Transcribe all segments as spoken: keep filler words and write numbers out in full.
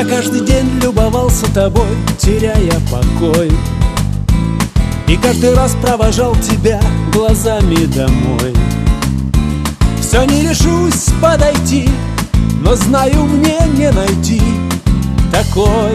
Я каждый день любовался тобой, теряя покой, и каждый раз провожал тебя глазами домой. Все не решусь подойти, но знаю, мне не найти такой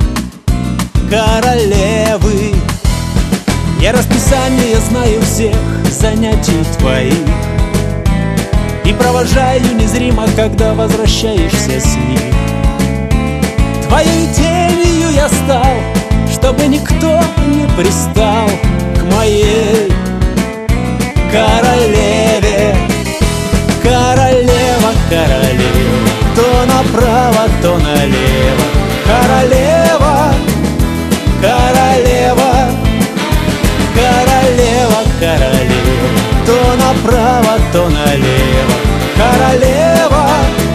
королевы. Я расписание знаю всех занятий твоих и провожаю незримо, когда возвращаешься с них. Твоей тенью я стал, чтобы никто не пристал к моей королеве. Королева, королева, то направо, то налево. Королева, королева, королева, королева, то направо, то налево. Королева,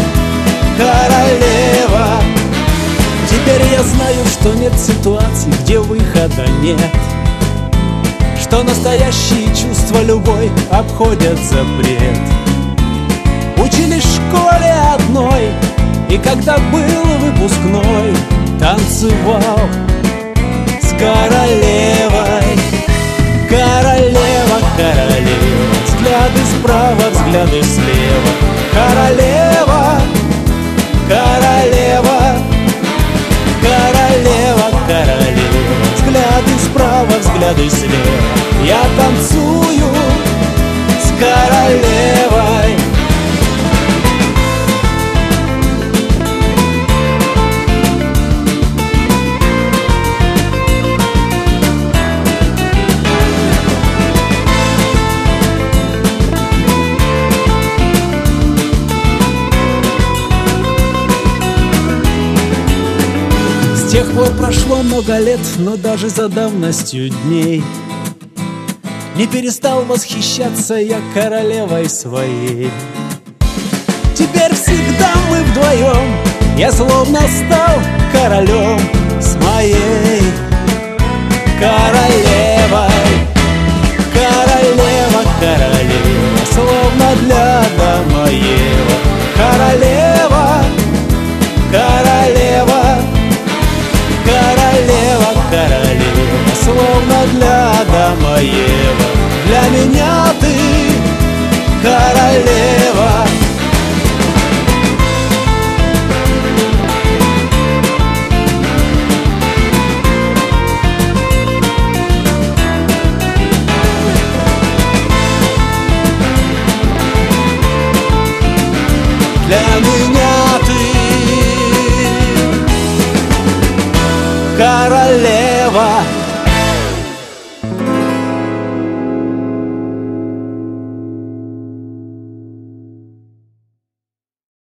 королева. Теперь я знаю, что нет ситуаций, где выхода нет, что настоящие чувства любой обходят запрет. Учили в школе одной, и когда был выпускной, танцевал с королевой. Королева, королева, взгляды справа, взгляды слева. Королева, королева, королева, королева, взгляды справа, взгляды слева. Я танцую с королевой. С тех пор прошло много лет, но даже за давностью дней не перестал восхищаться я королевой своей. Теперь всегда мы вдвоем, я словно стал королем с моей королевой. Королева, королева, словно для дома Ева. Королева, королева, королева, королева, словно для дома Ева. Для меня ты королева. Для меня ты королева.